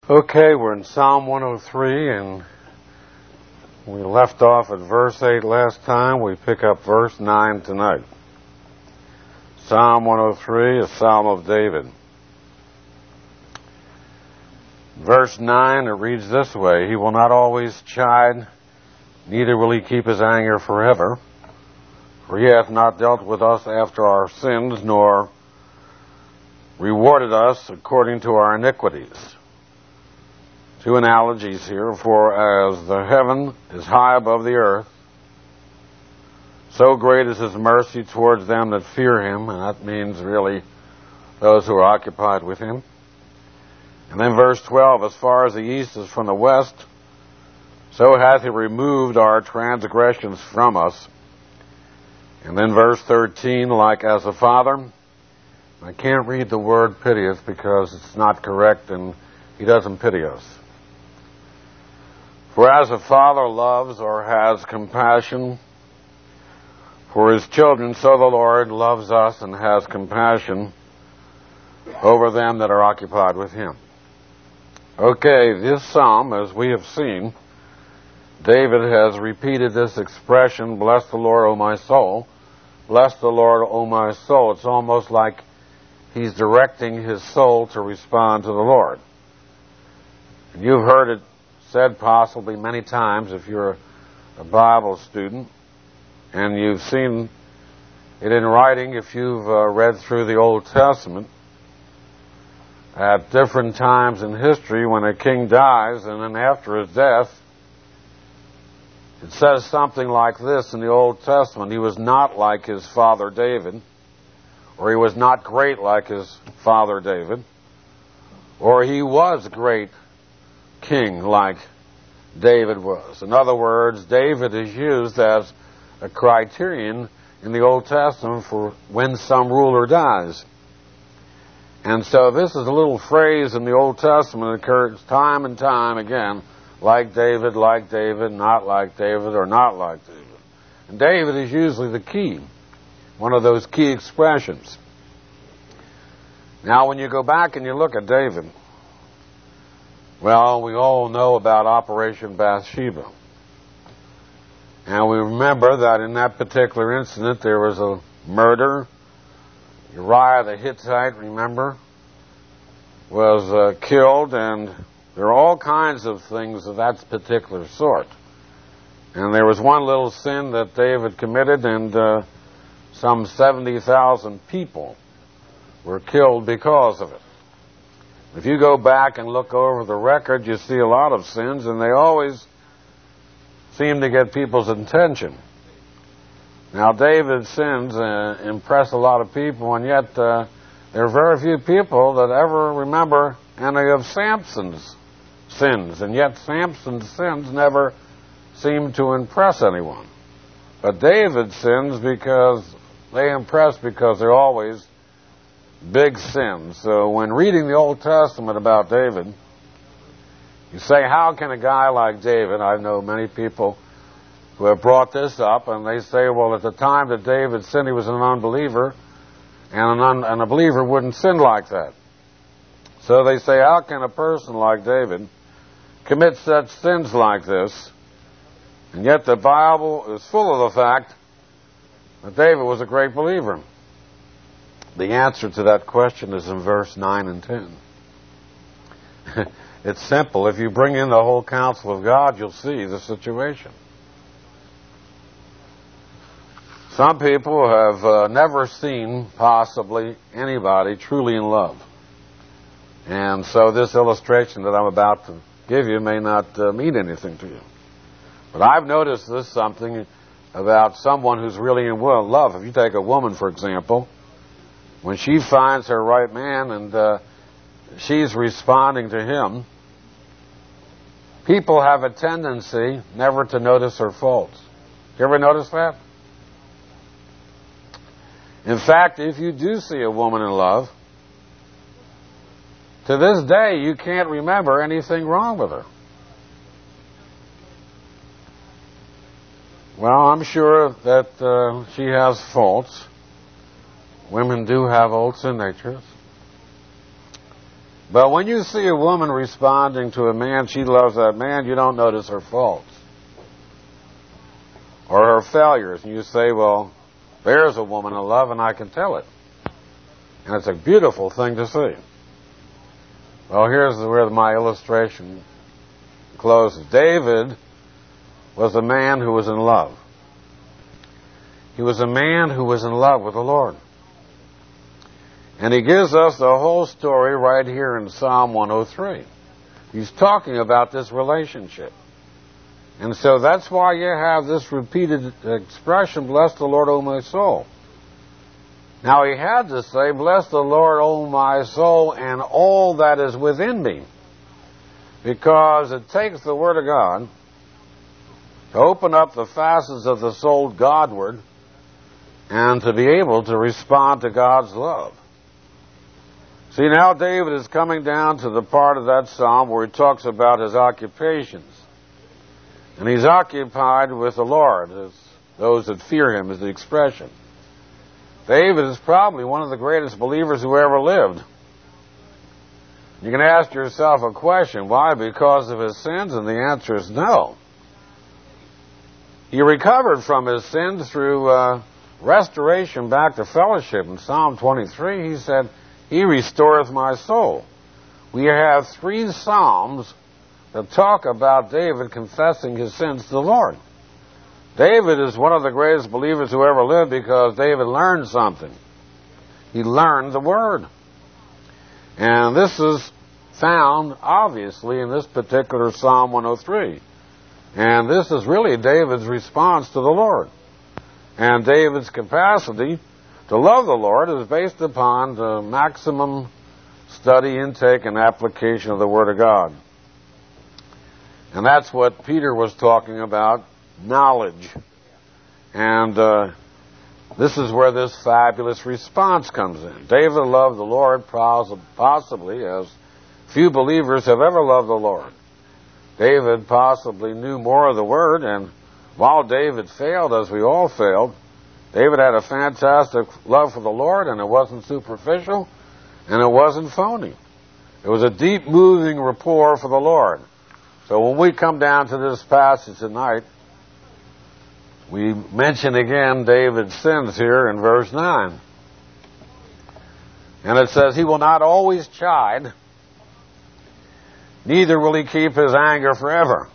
Okay, we're in Psalm 103, and we left off at verse 8 last time. We pick up verse 9 tonight. Psalm 103, a Psalm of David. Verse 9, it reads this way: He will not always chide, neither will he keep his anger forever. For he hath not dealt with us after our sins, nor rewarded us according to our iniquities. Two analogies here. For as the heaven is high above the earth, so great is his mercy towards them that fear him. And that means really those who are occupied with him. And then verse 12, as far as the east is from the west, so hath he removed our transgressions from us. And then verse 13, like as a father. I can't read the word piteous because it's not correct, and he doesn't pity us. For as a father loves or has compassion for his children, so the Lord loves us and has compassion over them that are occupied with him. Okay, this psalm, as we have seen, David has repeated this expression, bless the Lord, O my soul. Bless the Lord, O my soul. It's almost like he's directing his soul to respond to the Lord. And you've heard it said possibly many times if you're a Bible student, and you've seen it in writing if you've read through the Old Testament. At different times in history, when a king dies, and then after his death, it says something like this in the Old Testament: he was not like his father David, or he was not great like his father David, or he was great king like David was. In other words, David is used as a criterion in the Old Testament for when some ruler dies. And so this is a little phrase in the Old Testament that occurs time and time again: like David, not like David, or not like David. And David is usually the key, one of those key expressions. Now, when you go back and you look at David, well, we all know about Operation Bathsheba. And we remember that in that particular incident there was a murder. Uriah the Hittite, remember, was killed, and there are all kinds of things of that particular sort. And there was one little sin that David committed, and some 70,000 people were killed because of it. If you go back and look over the record, you see a lot of sins, and they always seem to get people's attention. Now, David's sins impress a lot of people, and yet there are very few people that ever remember any of Samson's sins, and yet Samson's sins never seem to impress anyone. But David's sins, because they impress, because they're always big sins. So when reading the Old Testament about David, you say, how can a guy like David — I know many people who have brought this up, and they say, well, at the time that David sinned, he was an unbeliever, and a believer wouldn't sin like that. So they say, how can a person like David commit such sins like this? And yet the Bible is full of the fact that David was a great believer. The answer to that question is in verse 9 and 10. It's simple. If you bring in the whole counsel of God, you'll see the situation. Some people have never seen, possibly, anybody truly in love. And so this illustration that I'm about to give you may not mean anything to you. But I've noticed this something about someone who's really in love. If you take a woman, for example, when she finds her right man and she's responding to him, people have a tendency never to notice her faults. You ever notice that? In fact, if you do see a woman in love, to this day you can't remember anything wrong with her. Well, I'm sure that she has faults. Women do have old sin natures. But when you see a woman responding to a man, she loves that man, you don't notice her faults or her failures. And you say, well, there's a woman in love, and I can tell it. And it's a beautiful thing to see. Well, here's where my illustration closes. David was a man who was in love. He was a man who was in love with the Lord. And he gives us the whole story right here in Psalm 103. He's talking about this relationship. And so that's why you have this repeated expression, bless the Lord, O my soul. Now he had to say, bless the Lord, O my soul, and all that is within me. Because it takes the Word of God to open up the facets of the soul Godward and to be able to respond to God's love. See, now David is coming down to the part of that psalm where he talks about his occupations. And he's occupied with the Lord, as those that fear him is the expression. David is probably one of the greatest believers who ever lived. You can ask yourself a question, why? Because of his sins? And the answer is no. He recovered from his sins through restoration back to fellowship. In Psalm 23, he said, He restoreth my soul. We have 3 psalms that talk about David confessing his sins to the Lord. David is one of the greatest believers who ever lived because David learned something. He learned the Word. And this is found, obviously, in this particular Psalm 103. And this is really David's response to the Lord. And David's capacity to love the Lord is based upon the maximum study, intake, and application of the Word of God. And that's what Peter was talking about, knowledge. And this is where this fabulous response comes in. David loved the Lord possibly as few believers have ever loved the Lord. David possibly knew more of the Word, and while David failed, as we all failed, David had a fantastic love for the Lord, and it wasn't superficial, and it wasn't phony. It was a deep, moving rapport for the Lord. So when we come down to this passage tonight, we mention again David's sins here in verse 9. And it says, He will not always chide, neither will He keep His anger forever.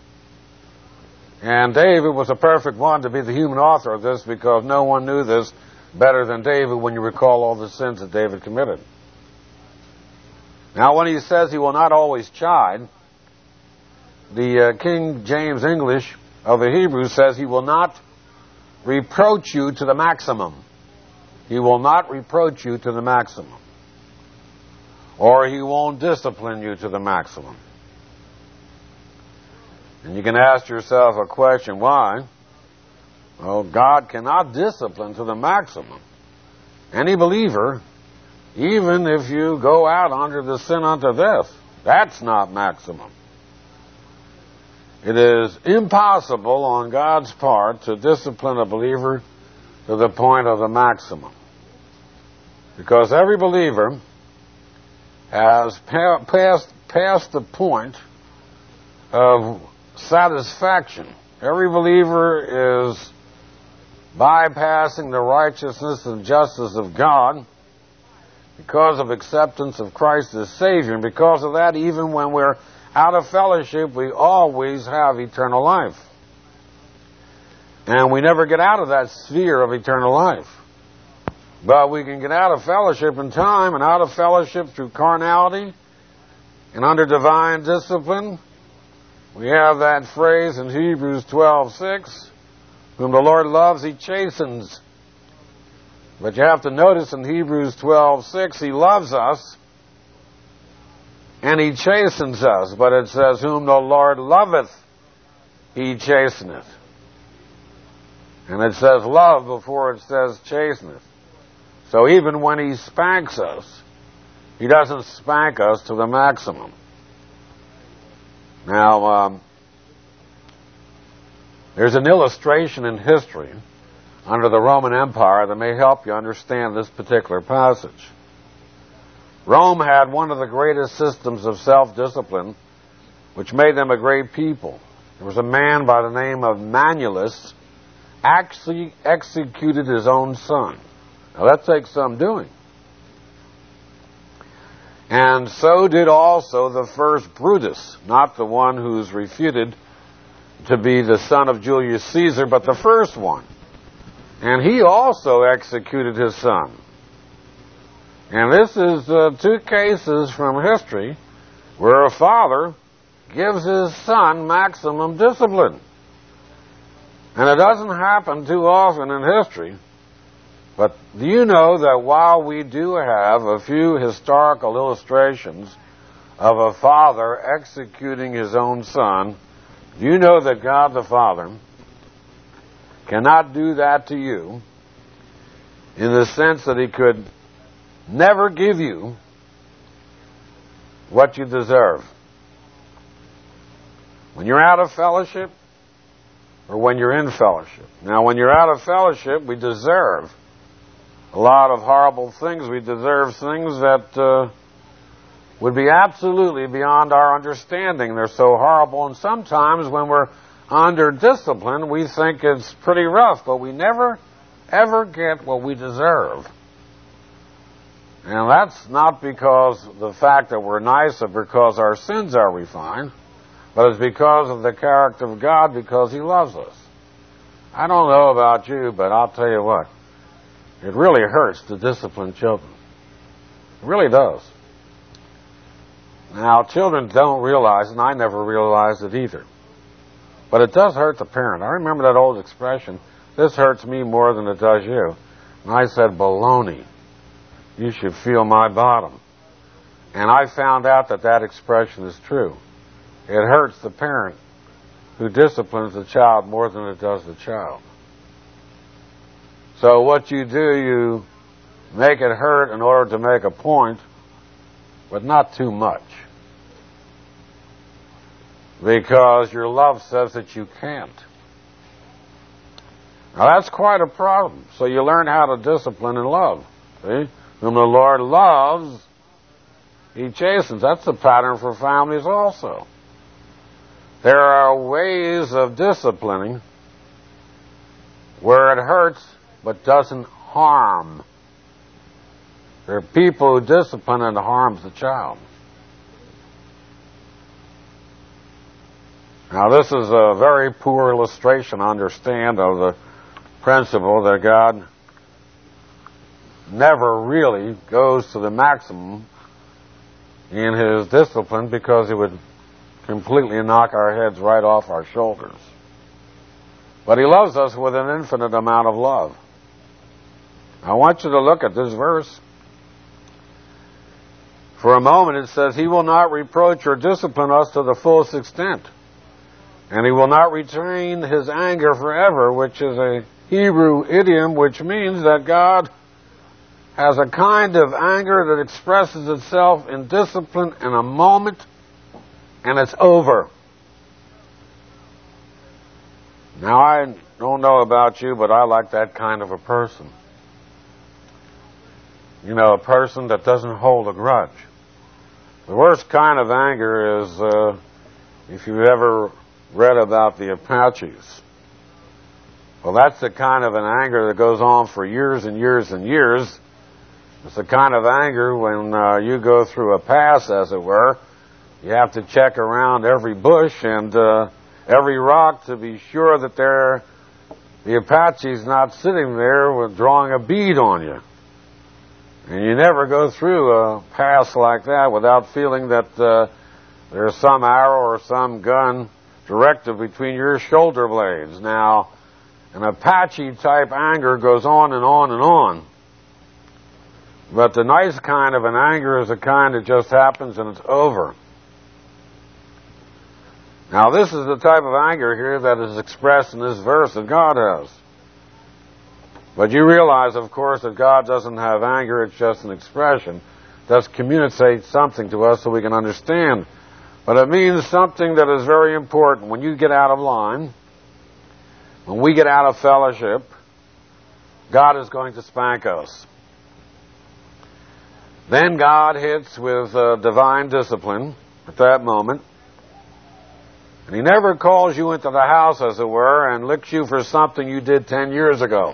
And David was a perfect one to be the human author of this because no one knew this better than David when you recall all the sins that David committed. Now, when he says he will not always chide, the King James English of the Hebrews says He will not reproach you to the maximum. He will not reproach you to the maximum. Or He won't discipline you to the maximum. And you can ask yourself a question, why? Well, God cannot discipline to the maximum. Any believer, even if you go out under the sin unto death, that's not maximum. It is impossible on God's part to discipline a believer to the point of the maximum. Because every believer has passed the point of satisfaction. Every believer is bypassing the righteousness and justice of God because of acceptance of Christ as Savior. And because of that, even when we're out of fellowship, we always have eternal life. And we never get out of that sphere of eternal life. But we can get out of fellowship in time and out of fellowship through carnality and under divine discipline. We have that phrase in Hebrews 12:6, whom the Lord loves, He chastens. But you have to notice in Hebrews 12:6, He loves us and He chastens us. But it says, whom the Lord loveth, He chasteneth. And it says love before it says chasteneth. So even when He spanks us, He doesn't spank us to the maximum. Now, there's an illustration in history under the Roman Empire that may help you understand this particular passage. Rome had one of the greatest systems of self-discipline, which made them a great people. There was a man by the name of Manulus actually executed his own son. Now that takes some doing. And so did also the first Brutus, not the one who's refuted to be the son of Julius Caesar, but the first one. And he also executed his son. And this is two cases from history where a father gives his son maximum discipline. And it doesn't happen too often in history. But do you know that while we do have a few historical illustrations of a father executing his own son, do you know that God the Father cannot do that to you in the sense that He could never give you what you deserve? When you're out of fellowship or when you're in fellowship. Now, when you're out of fellowship, we deserve a lot of horrible things. We deserve things that would be absolutely beyond our understanding. They're so horrible, and sometimes when we're under discipline, we think it's pretty rough, but we never, ever get what we deserve. And that's not because of the fact that we're nice or because our sins are refined, but it's because of the character of God, because He loves us. I don't know about you, but I'll tell you what. It really hurts to discipline children. It really does. Now, children don't realize, and I never realized it either, but it does hurt the parent. I remember that old expression, this hurts me more than it does you. And I said, baloney. You should feel my bottom. And I found out that that expression is true. It hurts the parent who disciplines the child more than it does the child. So what you do, you make it hurt in order to make a point, but not too much. Because your love says that you can't. Now that's quite a problem. So you learn how to discipline in love. See? Whom the Lord loves, He chastens. That's the pattern for families also. There are ways of disciplining where it hurts but doesn't harm. There are people who discipline and harms the child. Now this is a very poor illustration, I understand, of the principle that God never really goes to the maximum in His discipline, because He would completely knock our heads right off our shoulders. But He loves us with an infinite amount of love. I want you to look at this verse. For a moment it says, He will not reproach or discipline us to the fullest extent, and He will not retain His anger forever, which is a Hebrew idiom which means that God has a kind of anger that expresses itself in discipline in a moment, and it's over. Now, I don't know about you, but I like that kind of a person. You know, a person that doesn't hold a grudge. The worst kind of anger is, if you've ever read about the Apaches. Well, that's the kind of an anger that goes on for years and years and years. It's the kind of anger when you go through a pass, as it were. You have to check around every bush and every rock to be sure that the Apache's not sitting there with drawing a bead on you. And you never go through a pass like that without feeling that there's some arrow or some gun directed between your shoulder blades. Now, an Apache-type anger goes on and on and on. But the nice kind of an anger is the kind that just happens and it's over. Now, this is the type of anger here that is expressed in this verse that God has. But you realize, of course, that God doesn't have anger, it's just an expression. It does communicate something to us so we can understand. But it means something that is very important. When you get out of line, when we get out of fellowship, God is going to spank us. Then God hits with divine discipline at that moment. And He never calls you into the house, as it were, and licks you for something you did 10 years ago.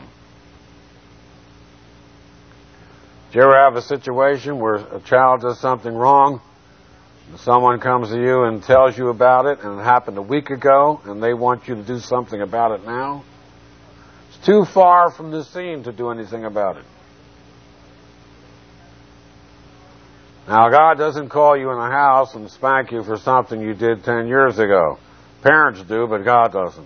Did you ever have a situation where a child does something wrong, and someone comes to you and tells you about it, and it happened a week ago, and they want you to do something about it now? It's too far from the scene to do anything about it. Now, God doesn't call you in the house and spank you for something you did 10 years ago. Parents do, but God doesn't.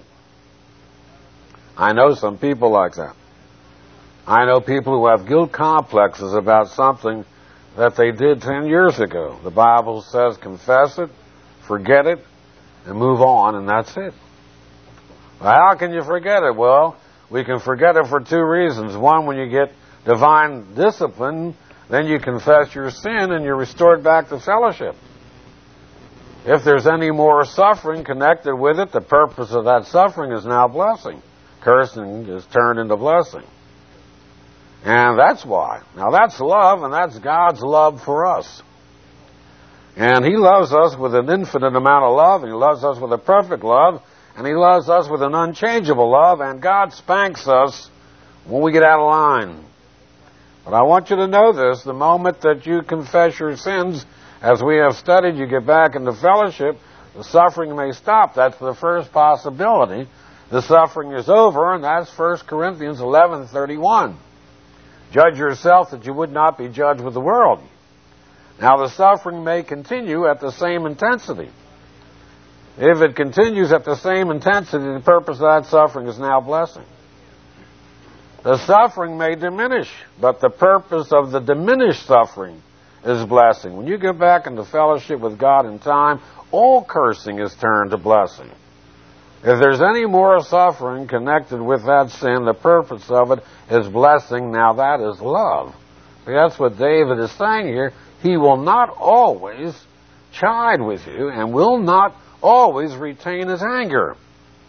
I know some people like that. I know people who have guilt complexes about something that they did 10 years ago. The Bible says confess it, forget it, and move on, and that's it. Well, how can you forget it? Well, we can forget it for two reasons. One, when you get divine discipline, then you confess your sin and you're restored back to fellowship. If there's any more suffering connected with it, the purpose of that suffering is now blessing. Cursing is turned into blessing. And that's why. Now that's love, and that's God's love for us. And He loves us with an infinite amount of love, and He loves us with a perfect love, and He loves us with an unchangeable love, and God spanks us when we get out of line. But I want you to know this, the moment that you confess your sins, as we have studied, you get back into fellowship, the suffering may stop. That's the first possibility. The suffering is over, and that's 1 Corinthians 11:31. Judge yourself that you would not be judged with the world. Now the suffering may continue at the same intensity. If it continues at the same intensity, the purpose of that suffering is now blessing. The suffering may diminish, but the purpose of the diminished suffering is blessing. When you get back into fellowship with God in time, all cursing is turned to blessing. If there's any more suffering connected with that sin, the purpose of it is blessing. Now that is love. See, that's what David is saying here. He will not always chide with you and will not always retain his anger.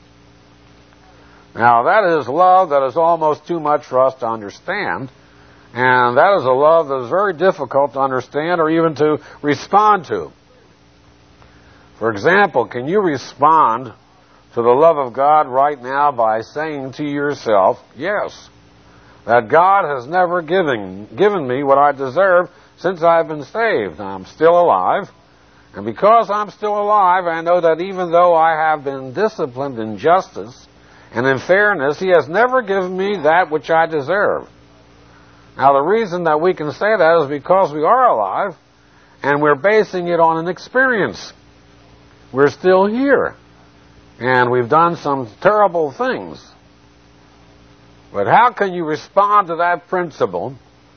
Now, that is love that is almost too much for us to understand, and that is a love that is very difficult to understand or even to respond to. For example, can you respond to the love of God right now by saying to yourself, yes, that God has never given me what I deserve since I've been saved. I'm still alive, and because I'm still alive, I know that even though I have been disciplined in justice, and in fairness, He has never given me that which I deserve. Now, the reason that we can say that is because we are alive, and we're basing it on an experience. We're still here, and we've done some terrible things. But how can you respond to that principle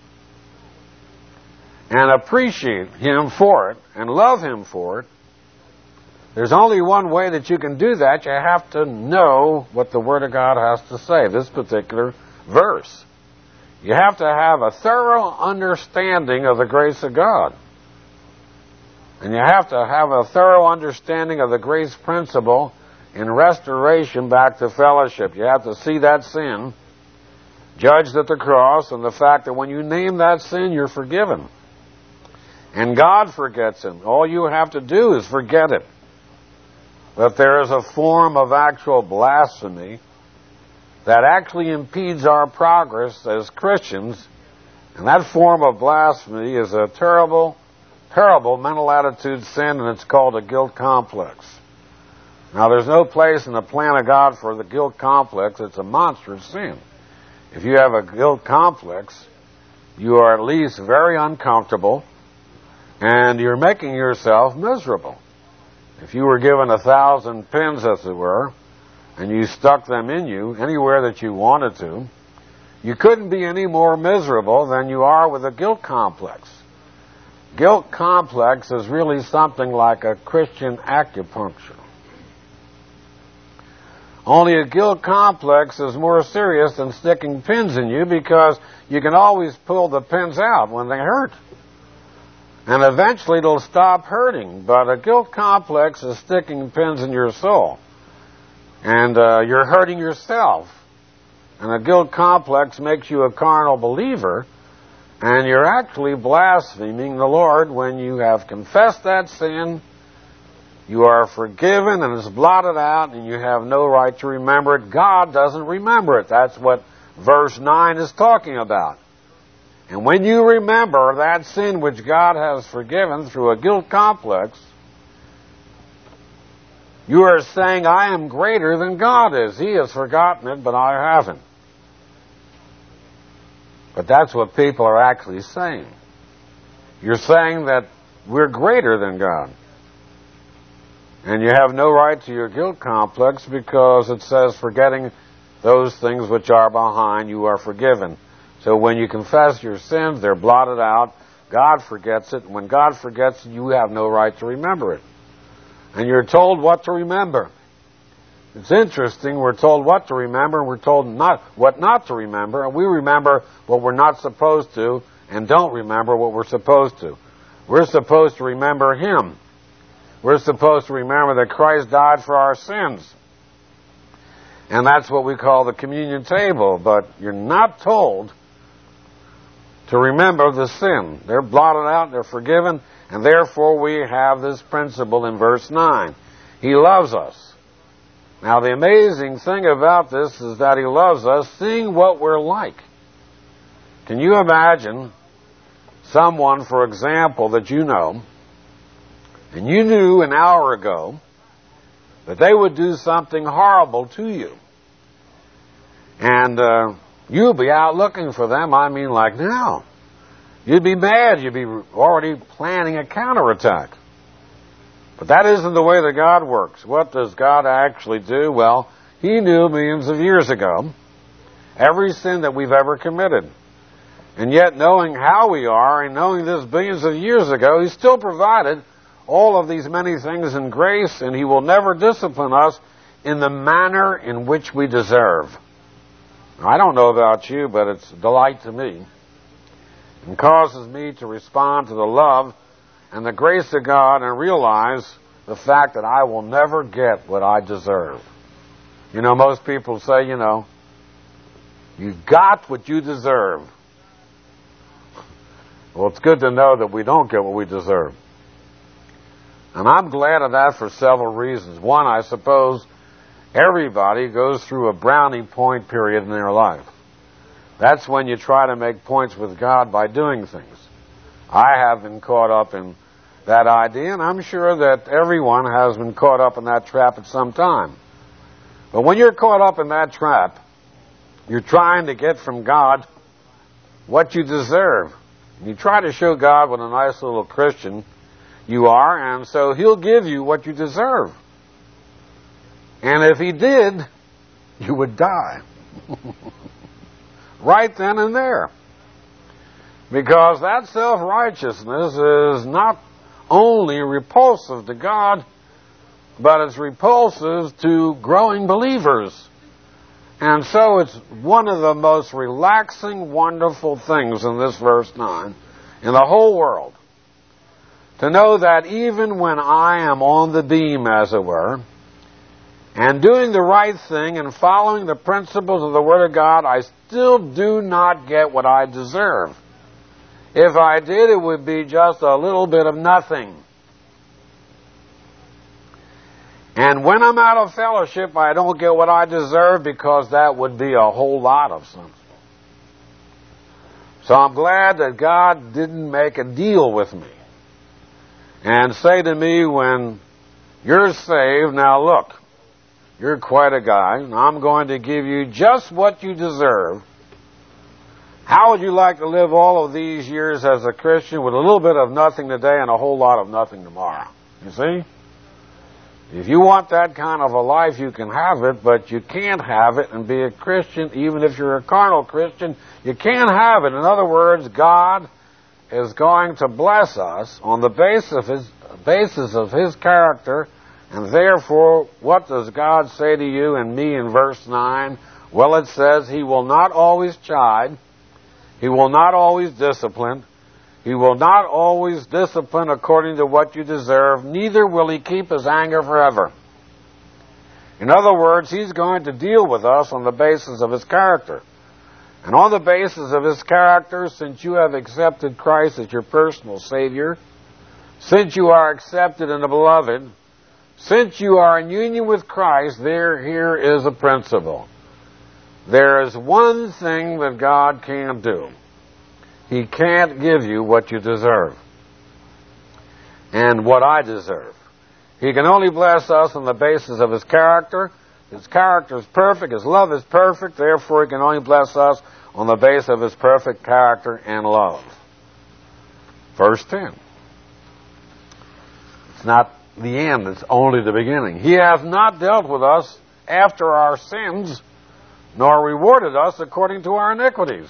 and appreciate Him for it and love Him for it? There's only one way that you can do that. You have to know what the Word of God has to say, this particular verse. You have to have a thorough understanding of the grace of God. And you have to have a thorough understanding of the grace principle in restoration back to fellowship. You have to see that sin judged at the cross, and the fact that when you name that sin, you're forgiven. And God forgets it. All you have to do is forget it. But there is a form of actual blasphemy that actually impedes our progress as Christians, and that form of blasphemy is a terrible, terrible mental attitude sin, and it's called a guilt complex. Now, there's no place in the plan of God for the guilt complex. It's a monstrous sin. If you have a guilt complex, you are at least very uncomfortable, and you're making yourself miserable. If you were given 1,000 pins, as it were, and you stuck them in you anywhere that you wanted to, you couldn't be any more miserable than you are with a guilt complex. Guilt complex is really something like a Christian acupuncture. Only a guilt complex is more serious than sticking pins in you, because you can always pull the pins out when they hurt. And eventually it'll stop hurting. But a guilt complex is sticking pins in your soul. And you're hurting yourself. And a guilt complex makes you a carnal believer. And you're actually blaspheming the Lord when you have confessed that sin, you are forgiven and it's blotted out, and you have no right to remember it. God doesn't remember it. That's what verse 9 is talking about. And when you remember that sin which God has forgiven through a guilt complex, you are saying, I am greater than God is. He has forgotten it, but I haven't. But that's what people are actually saying. You're saying that we're greater than God. And you have no right to your guilt complex because it says, forgetting those things which are behind, you are forgiven. So when you confess your sins, they're blotted out. God forgets it. And when God forgets it, you have no right to remember it. And you're told what to remember. It's interesting, we're told what to remember, and we're told what not to remember, and we remember what we're not supposed to, and don't remember what we're supposed to. We're supposed to remember Him. We're supposed to remember that Christ died for our sins. And that's what we call the communion table, but you're not told to remember the sin. They're blotted out, they're forgiven, and therefore we have this principle in verse 9. He loves us. Now, the amazing thing about this is that He loves us seeing what we're like. Can you imagine someone, for example, that you know, and you knew an hour ago that they would do something horrible to you, and you'll be out looking for them, I mean like now. You'd be mad. You'd be already planning a counterattack. But that isn't the way that God works. What does God actually do? Well, He knew millions of years ago every sin that we've ever committed. And yet, knowing how we are and knowing this billions of years ago, He still provided all of these many things in grace, and He will never discipline us in the manner in which we deserve. I don't know about you, but it's a delight to me and causes me to respond to the love and the grace of God and realize the fact that I will never get what I deserve. You know, most people say, you got what you deserve. Well, it's good to know that we don't get what we deserve. And I'm glad of that for several reasons. One, I suppose everybody goes through a brownie point period in their life. That's when you try to make points with God by doing things. I have been caught up in that idea, and I'm sure that everyone has been caught up in that trap at some time. But when you're caught up in that trap, you're trying to get from God what you deserve. And you try to show God what a nice little Christian you are, and so He'll give you what you deserve. And if He did, you would die. Right then and there. Because that self-righteousness is not only repulsive to God, but it's repulsive to growing believers. And so it's one of the most relaxing, wonderful things in this verse 9 in the whole world. To know that even when I am on the beam, as it were, and doing the right thing and following the principles of the Word of God, I still do not get what I deserve. If I did, it would be just a little bit of nothing. And when I'm out of fellowship, I don't get what I deserve because that would be a whole lot of something. So I'm glad that God didn't make a deal with me and say to me when you're saved, now look, you're quite a guy, and I'm going to give you just what you deserve. How would you like to live all of these years as a Christian with a little bit of nothing today and a whole lot of nothing tomorrow? You see? If you want that kind of a life, you can have it, but you can't have it and be a Christian, even if you're a carnal Christian. You can't have it. In other words, God is going to bless us on the basis of His character, and therefore, what does God say to you and me in verse 9? Well, it says, He will not always chide. He will not always discipline. He will not always discipline according to what you deserve. Neither will He keep His anger forever. In other words, He's going to deal with us on the basis of His character. And on the basis of His character, since you have accepted Christ as your personal Savior, since you are accepted in the Beloved, since you are in union with Christ, here is a principle. There is one thing that God can't do. He can't give you what you deserve and what I deserve. He can only bless us on the basis of His character. His character is perfect. His love is perfect. Therefore, He can only bless us on the basis of His perfect character and love. Verse 10. It's not the end. It's only the beginning. He hath not dealt with us after our sins, nor rewarded us according to our iniquities.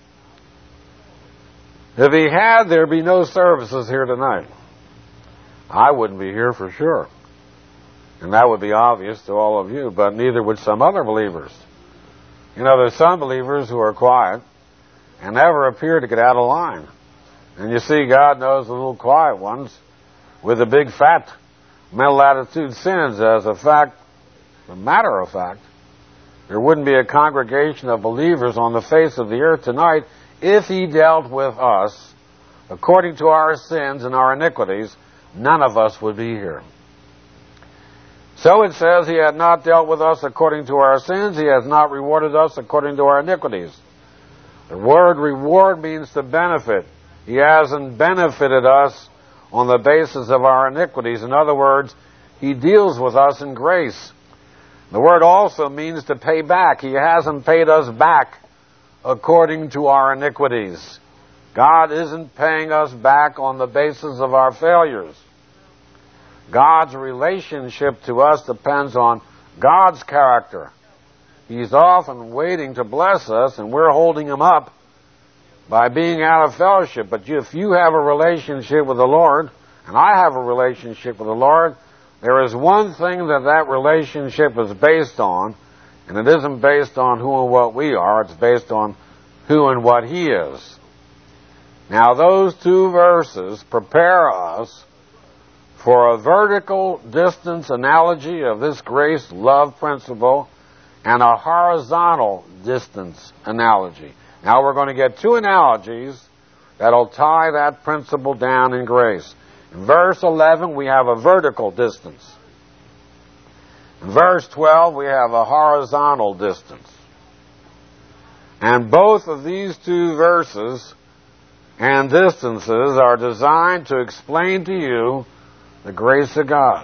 If He had, there'd be no services here tonight. I wouldn't be here for sure. And that would be obvious to all of you, but neither would some other believers. You know, there's some believers who are quiet and never appear to get out of line. And you see, God knows the little quiet ones with the big fat mental attitude sins. As a matter of fact, there wouldn't be a congregation of believers on the face of the earth tonight if He dealt with us according to our sins and our iniquities. None of us would be here. So it says, He had not dealt with us according to our sins. He has not rewarded us according to our iniquities. The word reward means to benefit. He hasn't benefited us on the basis of our iniquities. In other words, He deals with us in grace. The word also means to pay back. He hasn't paid us back according to our iniquities. God isn't paying us back on the basis of our failures. God's relationship to us depends on God's character. He's often waiting to bless us, and we're holding Him up by being out of fellowship. But if you have a relationship with the Lord, and I have a relationship with the Lord, there is one thing that relationship is based on, and it isn't based on who and what we are. It's based on who and what He is. Now, those two verses prepare us for a vertical distance analogy of this grace love principle and a horizontal distance analogy. Now we're going to get two analogies that'll tie that principle down in grace. In verse 11 we have a vertical distance. In verse 12 we have a horizontal distance. And both of these two verses and distances are designed to explain to you the grace of God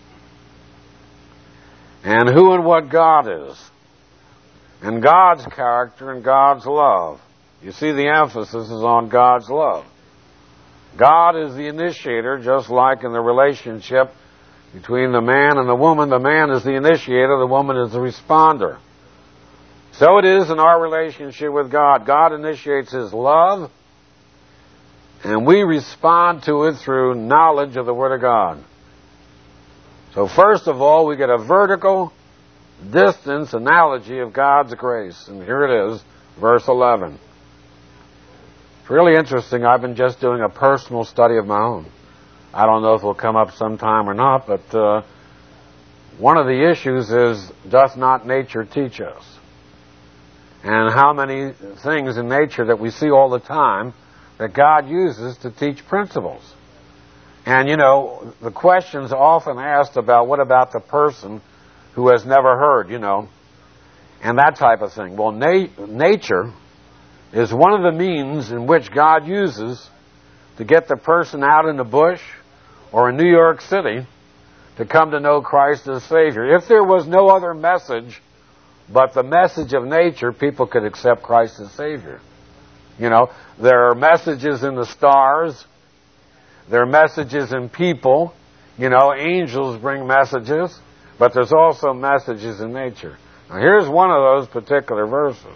and who and what God is and God's character and God's love. You see, the emphasis is on God's love. God is the initiator, just like in the relationship between the man and the woman. The man is the initiator, the woman is the responder. So it is in our relationship with God. God initiates His love, and we respond to it through knowledge of the Word of God. So first of all, we get a vertical distance analogy of God's grace. And here it is, verse 11. It's really interesting. I've been just doing a personal study of my own. I don't know if it will come up sometime or not, but one of the issues is, doth not nature teach us? And how many things in nature that we see all the time that God uses to teach principles. And, you know, the question's often asked about, what about the person who has never heard, you know, and that type of thing. Well, nature is one of the means in which God uses to get the person out in the bush or in New York City to come to know Christ as Savior. If there was no other message but the message of nature, people could accept Christ as Savior. You know, there are messages in the stars. There are messages in people. You know, angels bring messages. But there's also messages in nature. Now, here's one of those particular verses.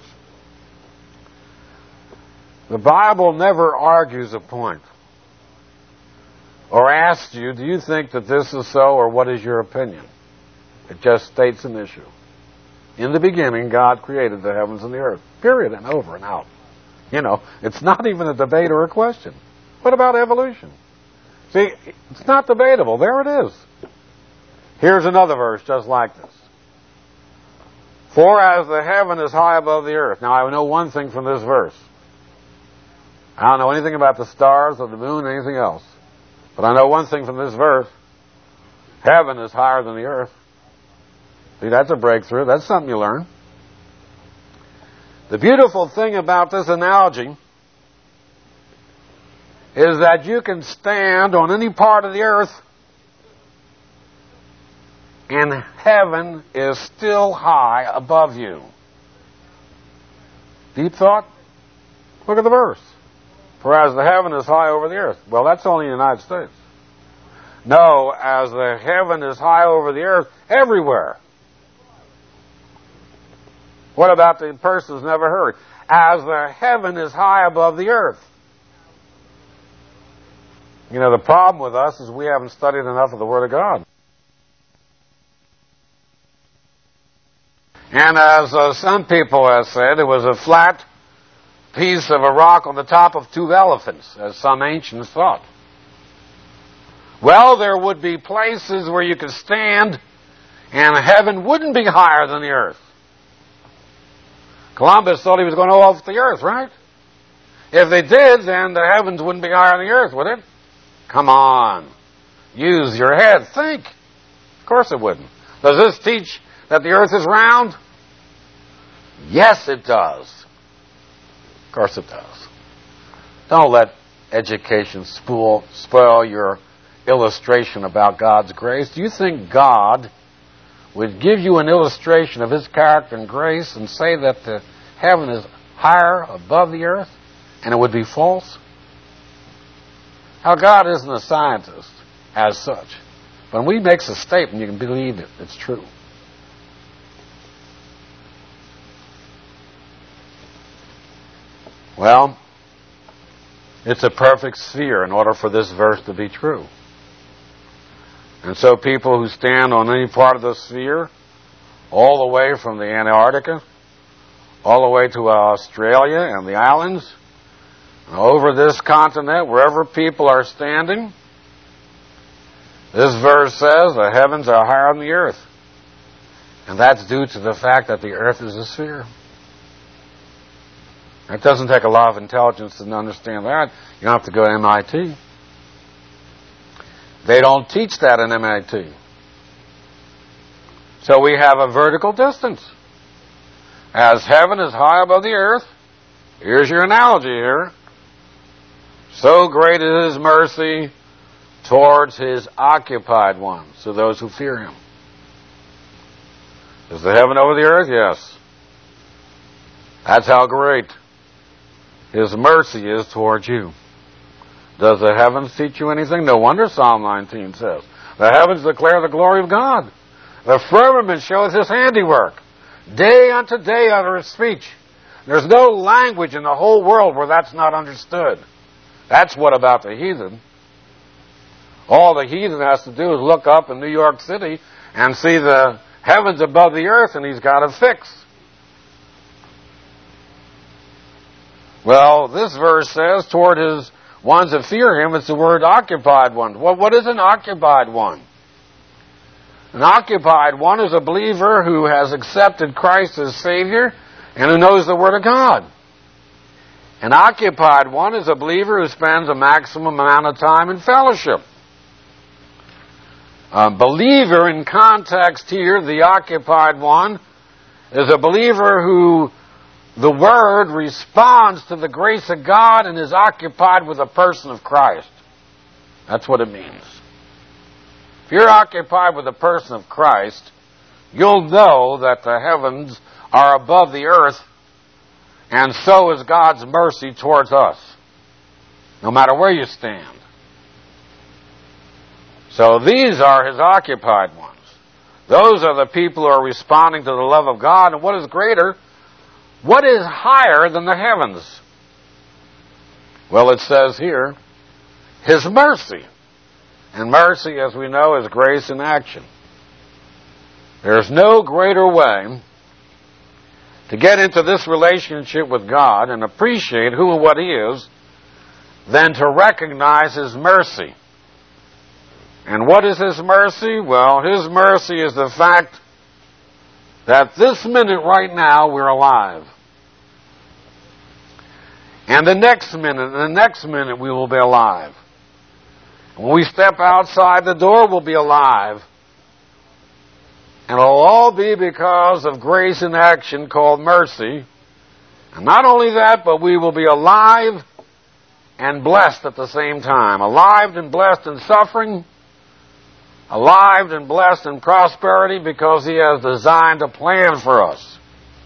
The Bible never argues a point or asks you, do you think that this is so, or what is your opinion? It just states an issue. In the beginning, God created the heavens and the earth. Period, and over and out. You know, it's not even a debate or a question. What about evolution? See, it's not debatable. There it is. Here's another verse just like this. For as the heaven is high above the earth. Now I know one thing from this verse. I don't know anything about the stars or the moon or anything else. But I know one thing from this verse. Heaven is higher than the earth. See, that's a breakthrough. That's something you learn. The beautiful thing about this analogy is that you can stand on any part of the earth and heaven is still high above you. Deep thought? Look at the verse. For as the heaven is high over the earth. Well, that's only in the United States. No, as the heaven is high over the earth, everywhere. What about the person who's never heard? As the heaven is high above the earth. You know, the problem with us is we haven't studied enough of the Word of God. And as some people have said, it was a flat piece of a rock on the top of two elephants, as some ancients thought. Well, there would be places where you could stand and heaven wouldn't be higher than the earth. Columbus thought he was going off the earth, right? If they did, then the heavens wouldn't be higher than the earth, would it? Come on. Use your head. Think. Of course it wouldn't. Does this teach that the earth is round? Yes, it does. Of course it does. Don't let education spoil your illustration about God's grace. Do you think God would give you an illustration of His character and grace and say that the heaven is higher above the earth and it would be false? Now, God isn't a scientist as such. When He makes a statement, you can believe it. It's true. Well, it's a perfect sphere in order for this verse to be true. And so people who stand on any part of the sphere, all the way from the Antarctica, all the way to Australia and the islands, and over this continent, wherever people are standing, this verse says the heavens are higher than the earth. And that's due to the fact that the earth is a sphere. It doesn't take a lot of intelligence to understand that. You don't have to go to MIT. They don't teach that in MIT. So we have a vertical distance. As heaven is high above the earth, here's your analogy here. So great is His mercy towards His occupied ones, so those who fear Him. Is the heaven over the earth? Yes. That's how great His mercy is towards you. Does the heavens teach you anything? No wonder Psalm 19 says, the heavens declare the glory of God. The firmament shows His handiwork. Day unto day utter His speech. There's no language in the whole world where that's not understood. That's what about the heathen. All the heathen has to do is look up in New York City and see the heavens above the earth, and he's got a fix. Well, this verse says, toward His ones that fear Him, it's the word occupied one. Well, what is an occupied one? An occupied one is a believer who has accepted Christ as Savior and who knows the Word of God. An occupied one is a believer who spends a maximum amount of time in fellowship. A believer in context here, the occupied one, is a believer who the Word responds to the grace of God and is occupied with the person of Christ. That's what it means. If you're occupied with the person of Christ, you'll know that the heavens are above the earth, and so is God's mercy towards us, no matter where you stand. So these are His occupied ones. Those are the people who are responding to the love of God. And what is greater? What is higher than the heavens? Well, it says here, His mercy. And mercy, as we know, is grace in action. There's no greater way to get into this relationship with God and appreciate who and what He is than to recognize His mercy. And what is His mercy? Well, His mercy is the fact that this minute right now we're alive. And the next minute, and the next minute we will be alive. When we step outside the door, we'll be alive. And it'll all be because of grace in action called mercy. And not only that, but we will be alive and blessed at the same time. Alive and blessed in suffering. Alive and blessed in prosperity because He has designed a plan for us.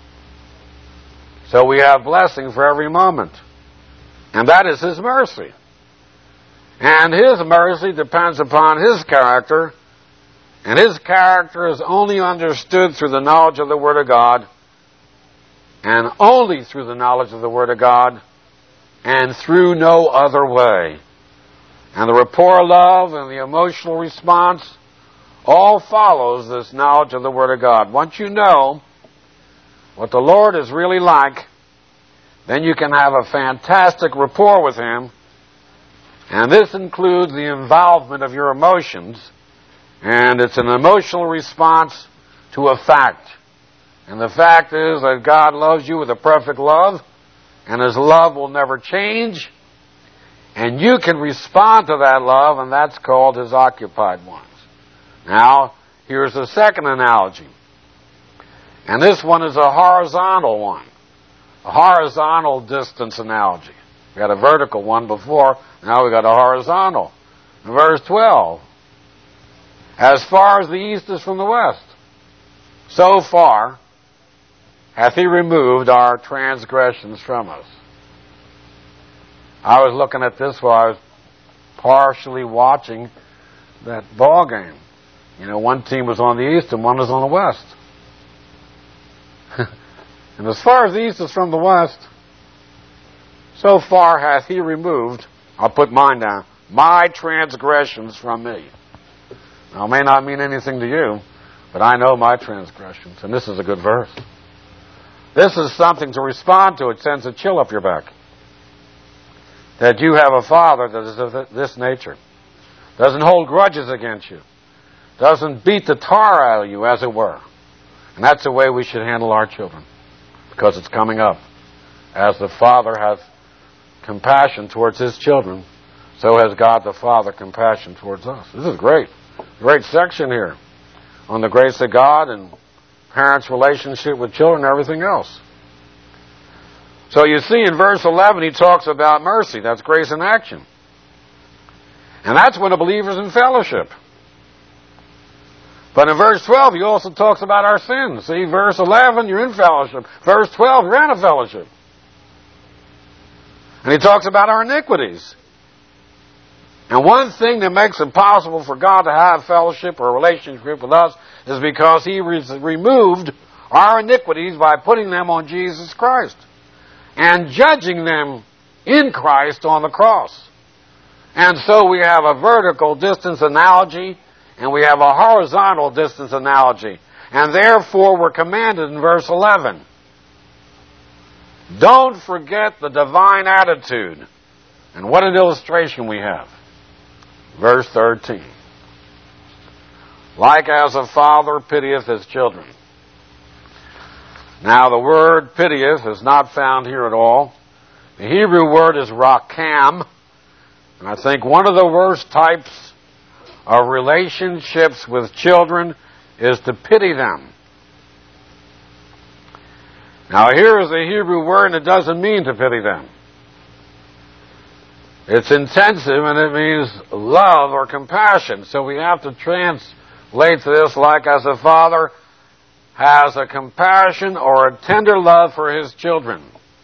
So we have blessing for every moment. And that is His mercy. And His mercy depends upon His character. And His character is only understood through the knowledge of the Word of God. And only through the knowledge of the Word of God. And through no other way. And the rapport love and the emotional response all follows this knowledge of the Word of God. Once you know what the Lord is really like, then you can have a fantastic rapport with Him. And this includes the involvement of your emotions. And it's an emotional response to a fact. And the fact is that God loves you with a perfect love. And His love will never change. And you can respond to that love, and that's called His occupied ones. Now, here's the second analogy. And this one is a horizontal one. A horizontal distance analogy. We had a vertical one before, now we got a horizontal. In verse 12, as far as the east is from the west, so far hath He removed our transgressions from us. I was looking at this while I was partially watching that ball game. You know, one team was on the east and one was on the west. And as far as the east is from the west, so far hath He removed, I'll put mine down, my transgressions from me. Now, it may not mean anything to you, but I know my transgressions. And this is a good verse. This is something to respond to. It sends a chill up your back. That you have a Father that is of this nature. Doesn't hold grudges against you. Doesn't beat the tar out of you, as it were. And that's the way we should handle our children. Because it's coming up. As the Father hath compassion towards His children, so has God the Father compassion towards us. This is great. Great section here on the grace of God and parents' relationship with children and everything else. So you see in verse 11 he talks about mercy. That's grace in action. And that's when a believer's in fellowship. But in verse 12 he also talks about our sins. See, verse 11 you're in fellowship. Verse 12 you're out of fellowship. And he talks about our iniquities. And one thing that makes it possible for God to have fellowship or relationship with us is because He removed our iniquities by putting them on Jesus Christ and judging them in Christ on the cross. And so we have a vertical distance analogy and we have a horizontal distance analogy. And therefore we're commanded in verse 11. Don't forget the divine attitude. And what an illustration we have. Verse 13. Like as a father pitieth his children. Now the word pitieth is not found here at all. The Hebrew word is rakam. And I think one of the worst types of relationships with children is to pity them. Now here is a Hebrew word and it doesn't mean to pity them. It's intensive and it means love or compassion. So we have to translate this like as a father has a compassion or a tender love for his children.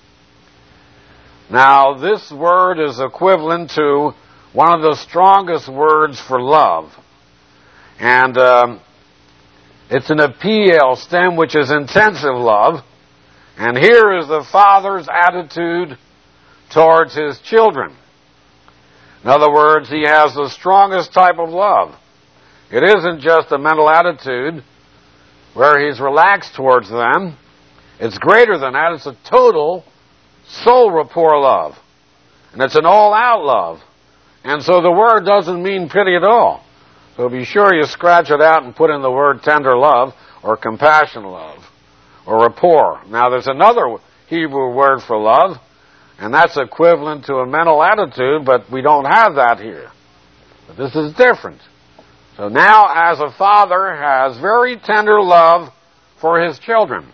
Now this word is equivalent to one of the strongest words for love. And it's an appeal stem which is intensive love. And here is the father's attitude towards his children. In other words, he has the strongest type of love. It isn't just a mental attitude where he's relaxed towards them. It's greater than that. It's a total soul rapport love. And it's an all-out love. And so the word doesn't mean pity at all. So be sure you scratch it out and put in the word tender love, or compassion love, or rapport. Now there's another Hebrew word for love, and that's equivalent to a mental attitude, but we don't have that here. But this is different. So now, as a father has very tender love for his children,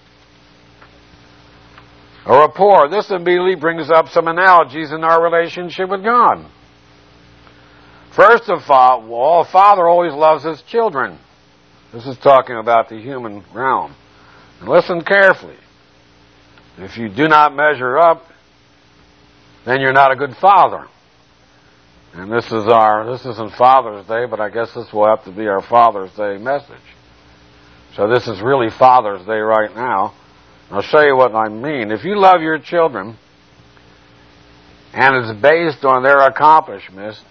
a rapport, this immediately brings up some analogies in our relationship with God. First of all, a father always loves his children. This is talking about the human realm. And listen carefully. If you do not measure up, then you're not a good father. And this isn't Father's Day, but I guess this will have to be our Father's Day message. So this is really Father's Day right now. I'll show you what I mean. If you love your children, and it's based on their accomplishments,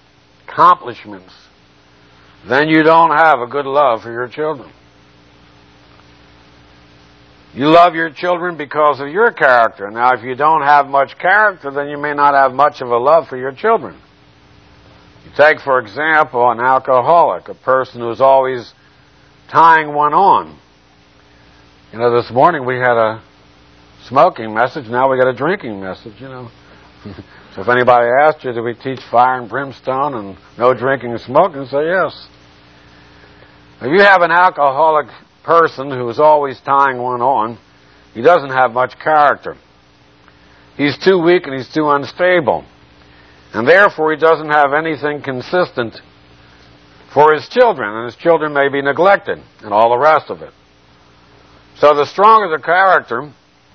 then you don't have a good love for your children. You love your children because of your character. Now, if you don't have much character, then you may not have much of a love for your children. You take, for example, an alcoholic, a person who's always tying one on. You know, this morning we had a smoking message, now we got a drinking message, you know. So if anybody asked you, do we teach fire and brimstone and no drinking and smoking, say yes. If you have an alcoholic person who is always tying one on, he doesn't have much character. He's too weak and he's too unstable. And therefore he doesn't have anything consistent for his children, and his children may be neglected and all the rest of it. So the stronger the character,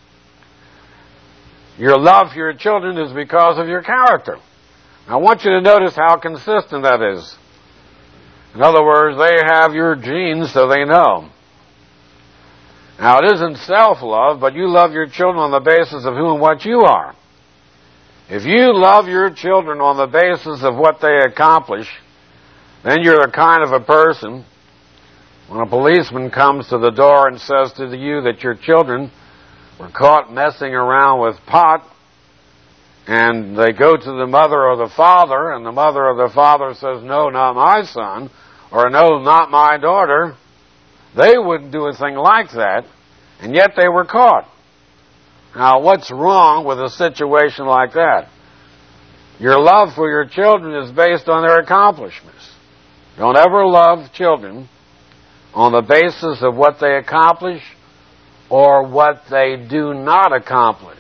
your love for your children is because of your character. I want you to notice how consistent that is. In other words, they have your genes, so they know. Now, it isn't self-love, but you love your children on the basis of who and what you are. If you love your children on the basis of what they accomplish, then you're the kind of a person, when a policeman comes to the door and says to you that your children were caught messing around with pot, and they go to the mother or the father, and the mother or the father says, no, not my son, or no, not my daughter, they wouldn't do a thing like that, and yet they were caught. Now, what's wrong with a situation like that? Your love for your children is based on their accomplishments. Don't ever love children on the basis of what they accomplish or what they do not accomplish.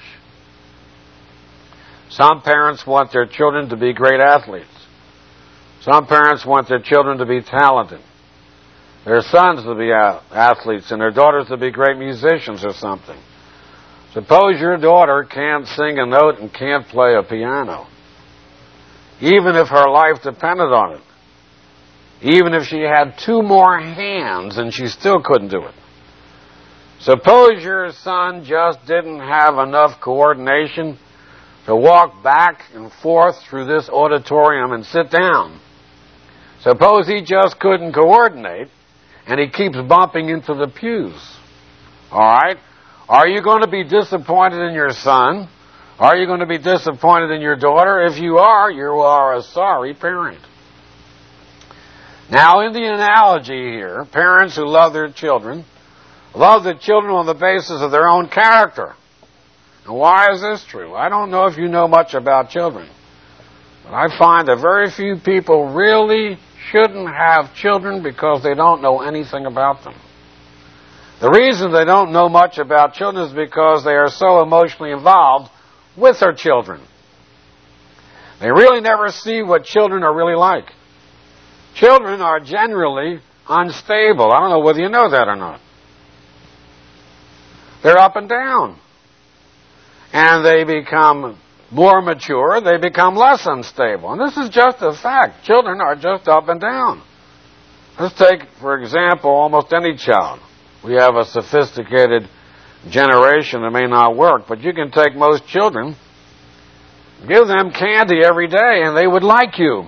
Some parents want their children to be great athletes. Some parents want their children to be talented. Their sons to be athletes and their daughters to be great musicians or something. Suppose your daughter can't sing a note and can't play a piano. Even if her life depended on it. Even if she had 2 more hands and she still couldn't do it. Suppose your son just didn't have enough coordination to walk back and forth through this auditorium and sit down. Suppose he just couldn't coordinate and he keeps bumping into the pews. All right? Are you going to be disappointed in your son? Are you going to be disappointed in your daughter? If you are a sorry parent. Now, in the analogy here, parents who love their children love the children on the basis of their own character. And why is this true? I don't know if you know much about children, but I find that very few people really shouldn't have children because they don't know anything about them. The reason they don't know much about children is because they are so emotionally involved with their children. They really never see what children are really like. Children are generally unstable. I don't know whether you know that or not. They're up and down. And they become more mature, they become less unstable. And this is just a fact. Children are just up and down. Let's take, for example, almost any child. We have a sophisticated generation that may not work, but you can take most children, give them candy every day, and they would like you.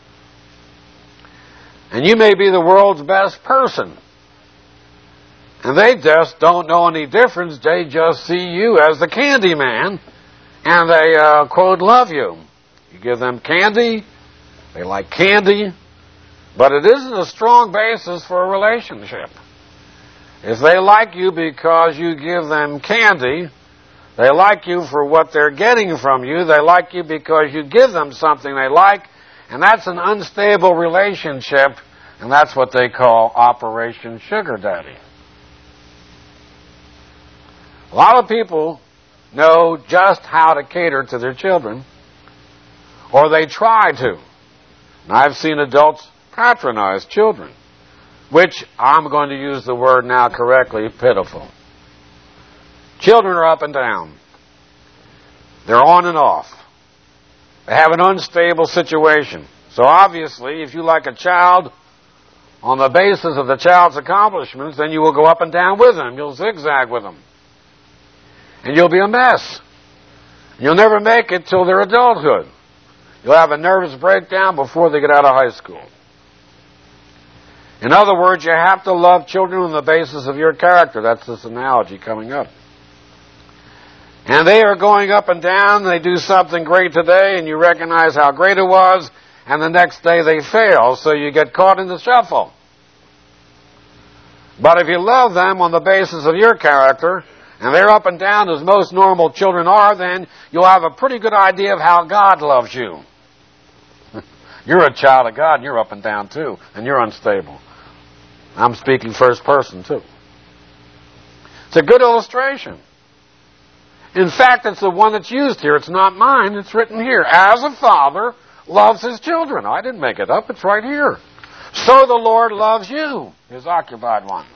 And you may be the world's best person. And they just don't know any difference. They just see you as the candy man, and they, quote, love you. You give them candy, they like candy, but it isn't a strong basis for a relationship. If they like you because you give them candy, they like you for what they're getting from you, they like you because you give them something they like, and that's an unstable relationship, and that's what they call Operation Sugar Daddy. A lot of people know just how to cater to their children, or they try to. And I've seen adults patronize children, which I'm going to use the word now correctly, pitiful. Children are up and down. They're on and off. They have an unstable situation. So obviously, if you like a child on the basis of the child's accomplishments, then you will go up and down with them. You'll zigzag with them. And you'll be a mess. You'll never make it till their adulthood. You'll have a nervous breakdown before they get out of high school. In other words, you have to love children on the basis of your character. That's this analogy coming up. And they are going up and down. They do something great today, and you recognize how great it was, and the next day they fail, so you get caught in the shuffle. But if you love them on the basis of your character, and they're up and down as most normal children are, then you'll have a pretty good idea of how God loves you. You're a child of God, and you're up and down too, and you're unstable. I'm speaking first person too. It's a good illustration. In fact, it's the one that's used here. It's not mine. It's written here. As a father loves his children. I didn't make it up. It's right here. So the Lord loves you, his occupied ones.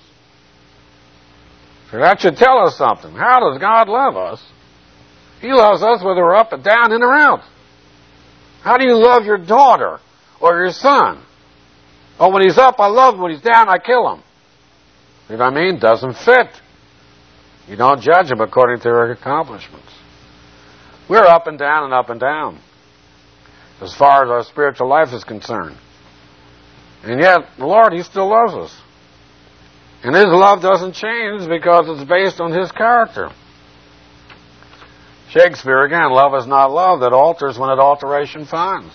So that should tell us something. How does God love us? He loves us whether we're up and down, in or out. How do you love your daughter or your son? Oh, when he's up, I love him. When he's down, I kill him. You know what I mean? Doesn't fit. You don't judge them according to their accomplishments. We're up and down and up and down as far as our spiritual life is concerned. And yet, the Lord, he still loves us. And his love doesn't change because it's based on his character. Shakespeare, again, love is not love that alters when it alteration finds.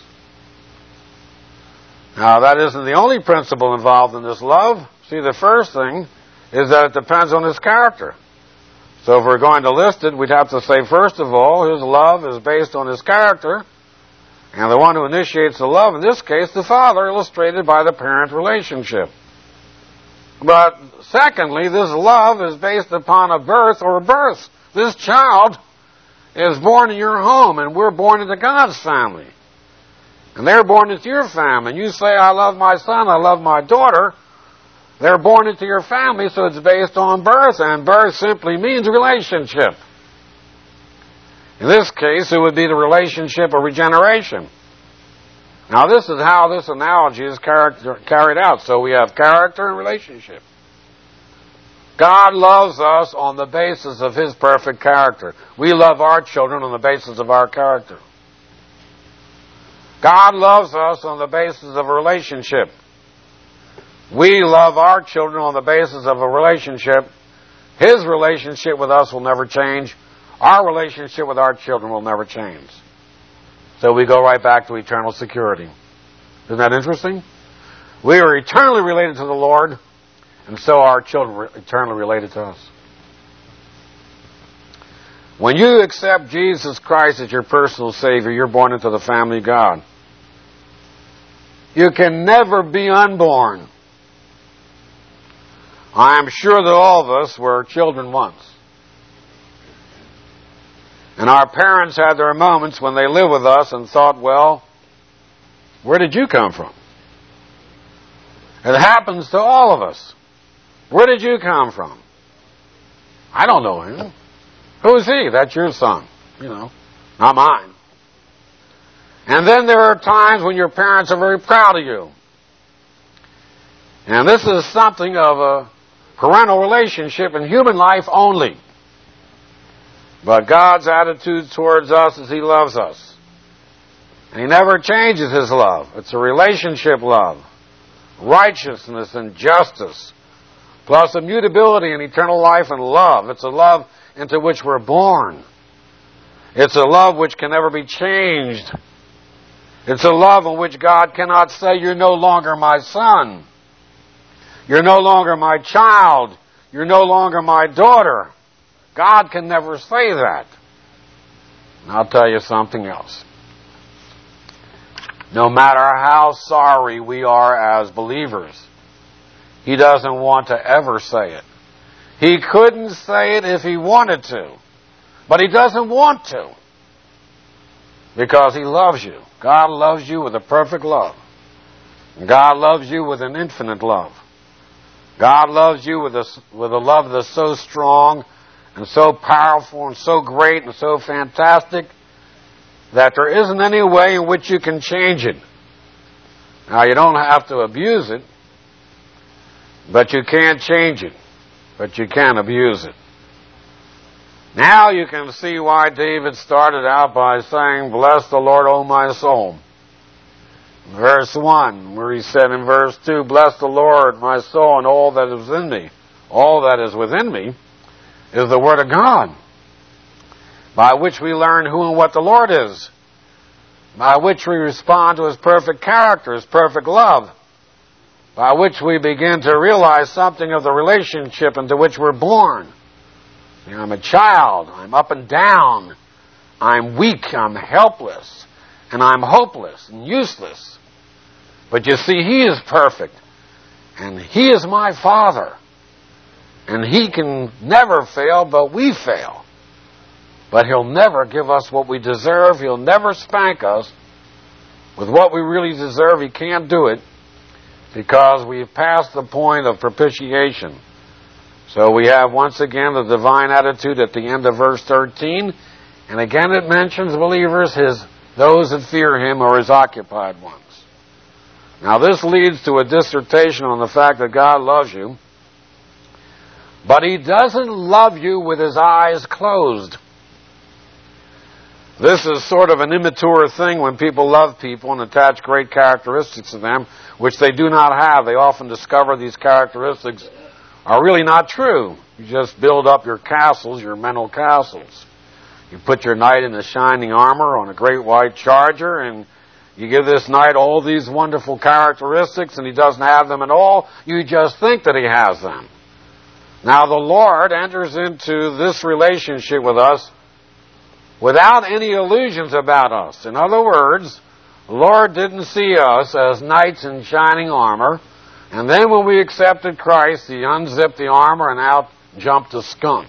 Now, that isn't the only principle involved in this love. See, the first thing is that it depends on his character. So if we're going to list it, we'd have to say, first of all, his love is based on his character. And the one who initiates the love, in this case, the father, illustrated by the parent relationship. But secondly, this love is based upon a birth or a birth. This child is born in your home, and we're born into God's family. And they're born into your family. And you say, I love my son, I love my daughter. They're born into your family, so it's based on birth, and birth simply means relationship. In this case, it would be the relationship of regeneration. Now, this is how this analogy is carried out. So we have character and relationship. God loves us on the basis of his perfect character. We love our children on the basis of our character. God loves us on the basis of a relationship. We love our children on the basis of a relationship. His relationship with us will never change. Our relationship with our children will never change. So we go right back to eternal security. Isn't that interesting? We are eternally related to the Lord, and so are our children are eternally related to us. When you accept Jesus Christ as your personal Savior, you're born into the family of God. You can never be unborn. I am sure that all of us were children once. And our parents had their moments when they lived with us and thought, well, where did you come from? It happens to all of us. Where did you come from? I don't know him. Who is he? That's your son. You know, not mine. And then there are times when your parents are very proud of you. And this is something of a parental relationship in human life only. But God's attitude towards us is he loves us. And he never changes his love. It's a relationship love. Righteousness and justice. Plus immutability and eternal life and love. It's a love into which we're born. It's a love which can never be changed. It's a love in which God cannot say, you're no longer my son. You're no longer my child. you're no longer my daughter. God can never say that. And I'll tell you something else. No matter how sorry we are as believers, He doesn't want to ever say it. He couldn't say it if He wanted to, but He doesn't want to, because He loves you. God loves you with a perfect love. God loves you with an infinite love. God loves you with a love that's so strong and so powerful and so great and so fantastic that there isn't any way in which you can change it. Now, you don't have to abuse it, but you can't change it. But you can abuse it. Now you can see why David started out by saying, "Bless the Lord, O my soul." Verse 1, where he said in verse 2, "Bless the Lord, my soul, and all that is in me." All that is within me is the Word of God, by which we learn who and what the Lord is, by which we respond to His perfect character, His perfect love, by which we begin to realize something of the relationship into which we're born. I'm a child. I'm up and down. I'm weak. I'm helpless. And I'm hopeless and useless. But you see, He is perfect. And He is my Father. And He can never fail, but we fail. But He'll never give us what we deserve. He'll never spank us with what we really deserve. He can't do it, because we've passed the point of propitiation. So we have once again the divine attitude at the end of verse 13. And again it mentions, believers, those that fear Him are His occupied ones. Now this leads to a dissertation on the fact that God loves you, but He doesn't love you with His eyes closed. This is sort of an immature thing when people love people and attach great characteristics to them, which they do not have. They often discover these characteristics are really not true. You just build up your castles, your mental castles. You put your knight in the shining armor on a great white charger, and you give this knight all these wonderful characteristics, and he doesn't have them at all. You just think that he has them. Now the Lord enters into this relationship with us without any illusions about us. In other words, the Lord didn't see us as knights in shining armor, and then when we accepted Christ, He unzipped the armor and out jumped a skunk.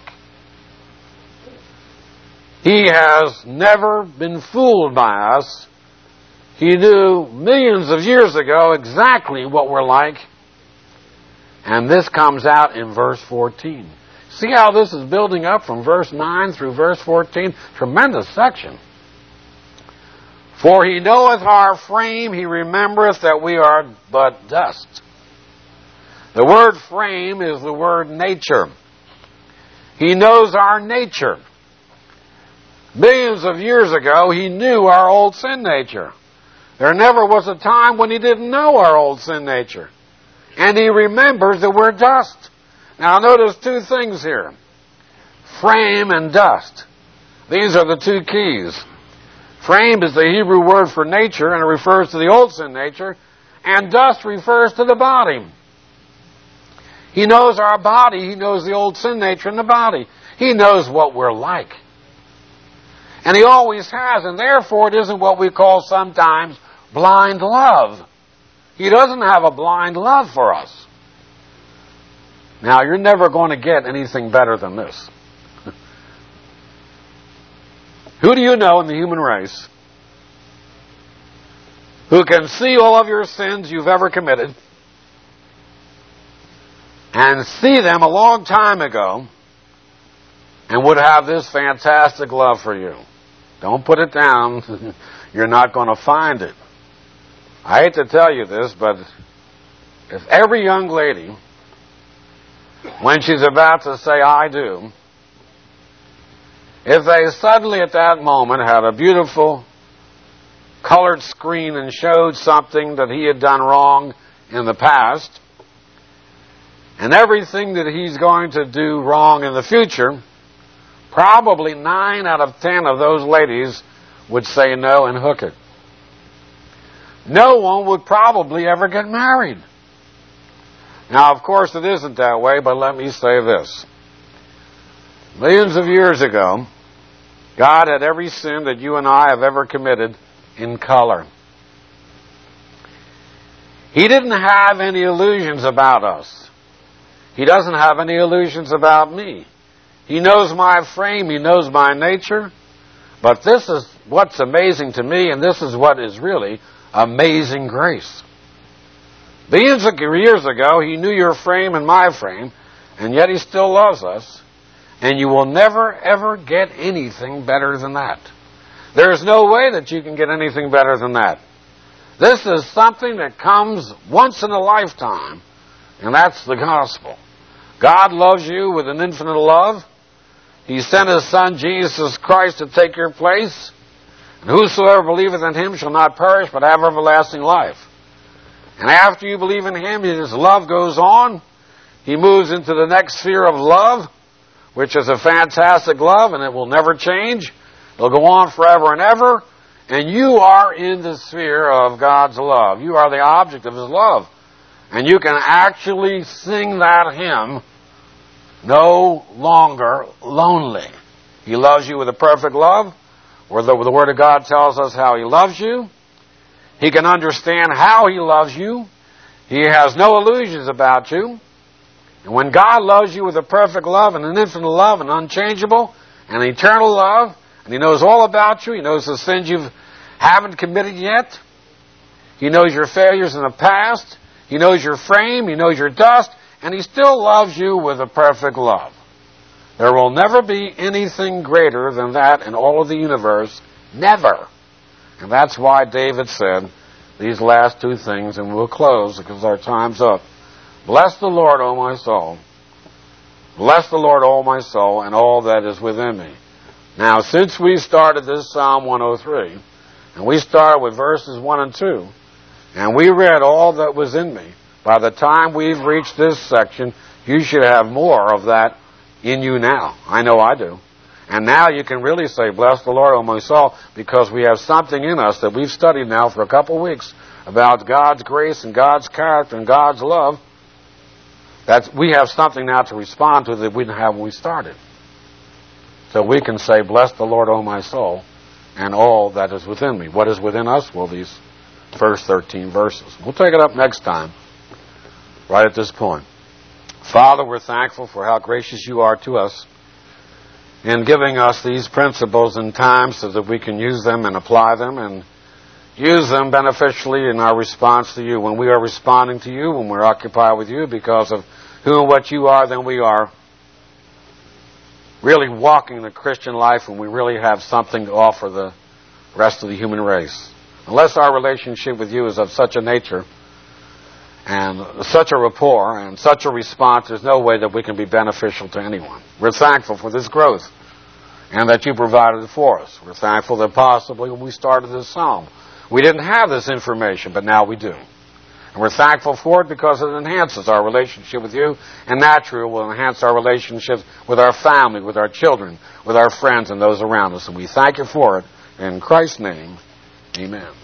He has never been fooled by us. He knew millions of years ago exactly what we're like, and this comes out in verse 14. See how this is building up from verse 9 through verse 14? Tremendous section. "For He knoweth our frame, He remembereth that we are but dust." The word frame is the word nature. He knows our nature. Millions of years ago, He knew our old sin nature. There never was a time when He didn't know our old sin nature. And He remembers that we're dust. Now notice two things here. Frame and dust. These are the two keys. Frame is the Hebrew word for nature, and it refers to the old sin nature. And dust refers to the body. He knows our body. He knows the old sin nature in the body. He knows what we're like. And He always has, and therefore it isn't what we call sometimes blind love. He doesn't have a blind love for us. Now, you're never going to get anything better than this. Who do you know in the human race who can see all of your sins you've ever committed and see them a long time ago and would have this fantastic love for you? Don't put it down. You're not going to find it. I hate to tell you this, but if every young lady, when she's about to say, "I do," if they suddenly at that moment had a beautiful colored screen and showed something that he had done wrong in the past, and everything that he's going to do wrong in the future, probably 9 out of 10 of those ladies would say no and hook it. No one would probably ever get married. Now, of course, it isn't that way, but let me say this. Millions of years ago, God had every sin that you and I have ever committed in color. He didn't have any illusions about us. He doesn't have any illusions about me. He knows my frame. He knows my nature. But this is what's amazing to me, and this is what is really amazing grace. Billions of years ago, He knew your frame and my frame, and yet He still loves us. And you will never, ever get anything better than that. There is no way that you can get anything better than that. This is something that comes once in a lifetime, and that's the gospel. God loves you with an infinite love. He sent His Son, Jesus Christ, to take your place. And whosoever believeth in Him shall not perish, but have everlasting life. And after you believe in Him, His love goes on. He moves into the next sphere of love, which is a fantastic love, and it will never change. It'll go on forever and ever. And you are in the sphere of God's love. You are the object of His love. And you can actually sing that hymn, no longer lonely. He loves you with a perfect love, where the Word of God tells us how He loves you. He can understand how He loves you. He has no illusions about you. And when God loves you with a perfect love and an infinite love and unchangeable and eternal love, and He knows all about you, He knows the sins you haven't committed yet, He knows your failures in the past, He knows your frame, He knows your dust, and He still loves you with a perfect love. There will never be anything greater than that in all of the universe. Never. And that's why David said these last two things, and we'll close because our time's up. Bless the Lord, O my soul. Bless the Lord, O my soul, and all that is within me. Now, since we started this Psalm 103, and we started with verses 1 and 2, and we read all that was in me, by the time we've reached this section, you should have more of that in you now. I know I do. And now you can really say, bless the Lord, O my soul, because we have something in us that we've studied now for a couple of weeks about God's grace and God's character and God's love. We have something now to respond to that we didn't have when we started. So we can say, bless the Lord, O my soul, and all that is within me. What is within us? Well, these first 13 verses. We'll take it up next time, right at this point. Father, we're thankful for how gracious You are to us in giving us these principles in time so that we can use them and apply them and use them beneficially in our response to You. When we are responding to You, when we're occupied with You because of who and what You are, then we are really walking the Christian life and we really have something to offer the rest of the human race. Unless our relationship with You is of such a nature and such a rapport and such a response, there's no way that we can be beneficial to anyone. We're thankful for this growth and that You provided it for us. We're thankful that possibly when we started this psalm, we didn't have this information, but now we do. And we're thankful for it because it enhances our relationship with You, and naturally will enhance our relationships with our family, with our children, with our friends, and those around us. And we thank You for it. In Christ's name, amen.